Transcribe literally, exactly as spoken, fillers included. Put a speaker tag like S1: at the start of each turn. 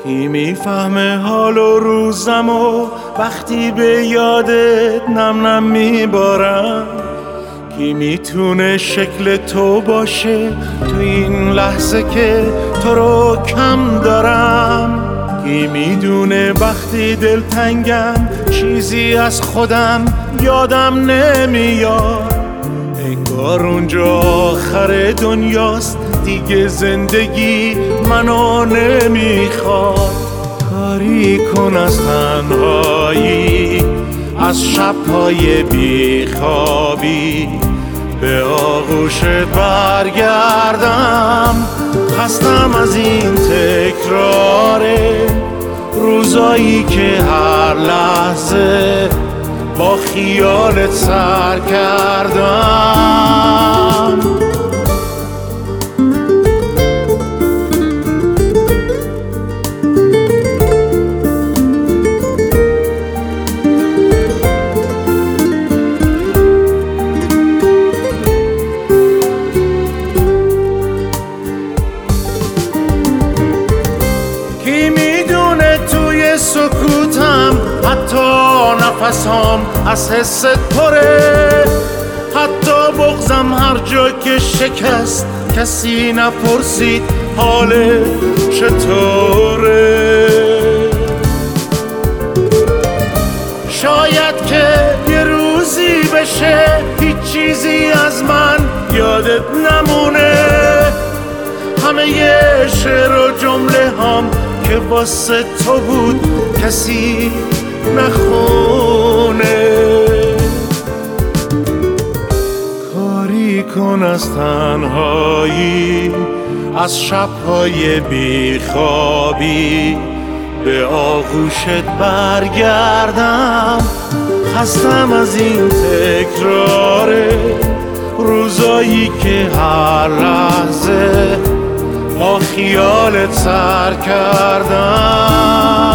S1: کی میفهمه حال و روزم و وقتی به یادت نم نم میبارم؟ کی میتونه شکل تو باشه تو این لحظه که تو رو کم دارم؟ کی میدونه وقتی دلتنگم چیزی از خودم یادم نمیاد؟ انگار اونجا آخر دنیاست دیگه زندگی منو نمیخواد. کاری کن از تنهایی، از شبهای بیخوابی، به آغوشت برگردم. خستم از این تکراره، روزایی که هر لحظه با خیالت سر کردم. کی میدونه توی سکوتم حتی نفسام از حست پره، حتی بغضم هر جا که شکست کسی نپرسید حال چطوره. شاید که یه روزی بشه هیچ چیزی از من یادت نمونه، همه یه شعر و جمله هم که واسه تو بود کسی نخونه. کاری کن از تنهایی، از شبهای بیخوابی، به آغوشت برگردم. خستم از این تکراره، روزایی که هر لحظه با خیالت سر کردم.